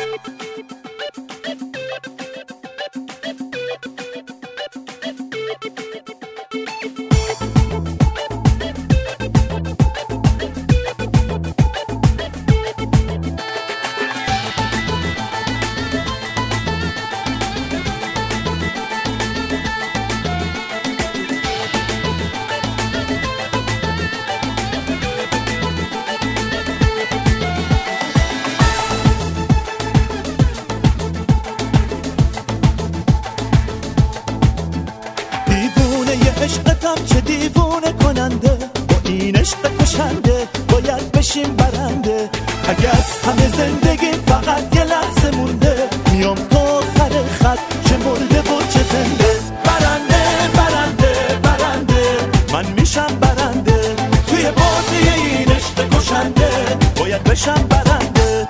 عشقتم چه دیوونه کننده، با این عشق کشنده باید بشیم برنده. اگه از همه زندگی فقط یه لحظه مونده، میام تا آخر خط چه مرده و چه زنده. برنده برنده برنده من میشم برنده، توی بازی این عشق کشنده باید بشم برنده.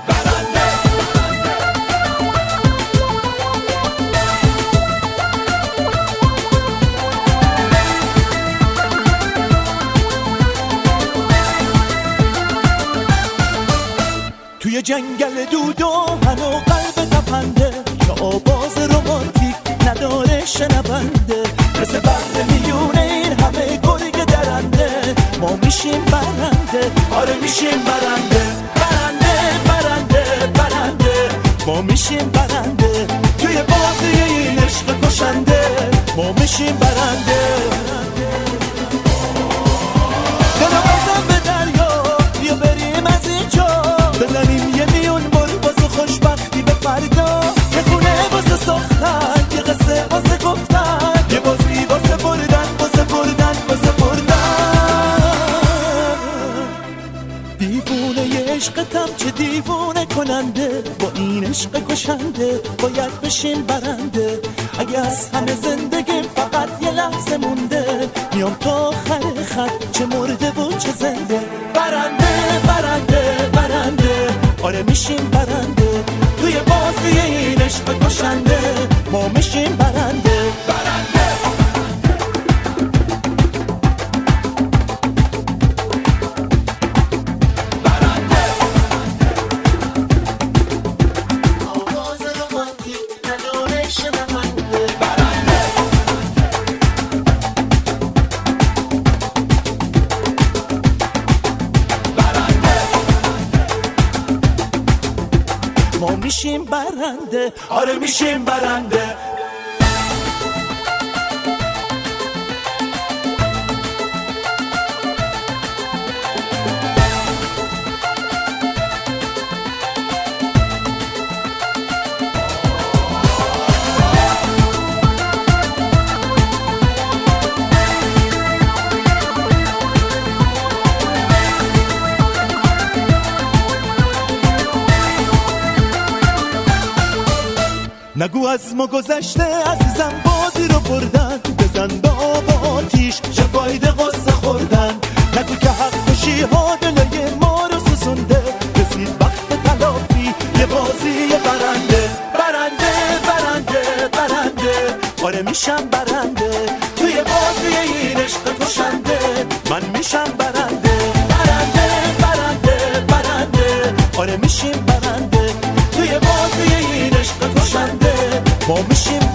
توی جنگل دود و من و قلب تپنده، که آواز رومانتیک نداره شنونده. مثل بحر میونه این همه گرگ درنده، ما میشیم برنده، آره میشیم برنده. برنده برنده برنده ما میشیم برنده، توی بازی این عشق کشنده ما میشیم برنده. دلم بازم به دریا بیا بریم از اینجا، بزنیم یه میون بر واسه خوشبختی به فردا. یه خونه واسه ساختن، یه قصه واسه گفتن، یه بازی واسه بردن، واسه بردن، واسه بردن. دیوونه ی عشقتم چه دیوونه کننده، با این عشق کشنده باید بشین برنده. اگه از همه زندگی فقط یه لحظه مونده، میام تا آخر خط چه مرده و چه زنده. برنده برنده برنده آره میشیم برنده، توی بازی این عشق کشنده ما میشیم برنده. برنده برنده آواز رومانتیک نداره شنونده. برنده ما میشیم برنده، آره میشیم برنده. نگو از ما گذشته عزیزم بازی رو بردن، بزن به آب آتیش چه فایده قصه خوردن. نگو که حق کشی ها دلای ما رو سوزونده، رسید وقت تلافی یه بازی برنده. برنده برنده برنده آره میشم برنده، توی بازی این عشق کشنده من میشم برنده. برنده برنده برنده آره میشیم برنده، توی بازی این عشق کشنده ما میشیم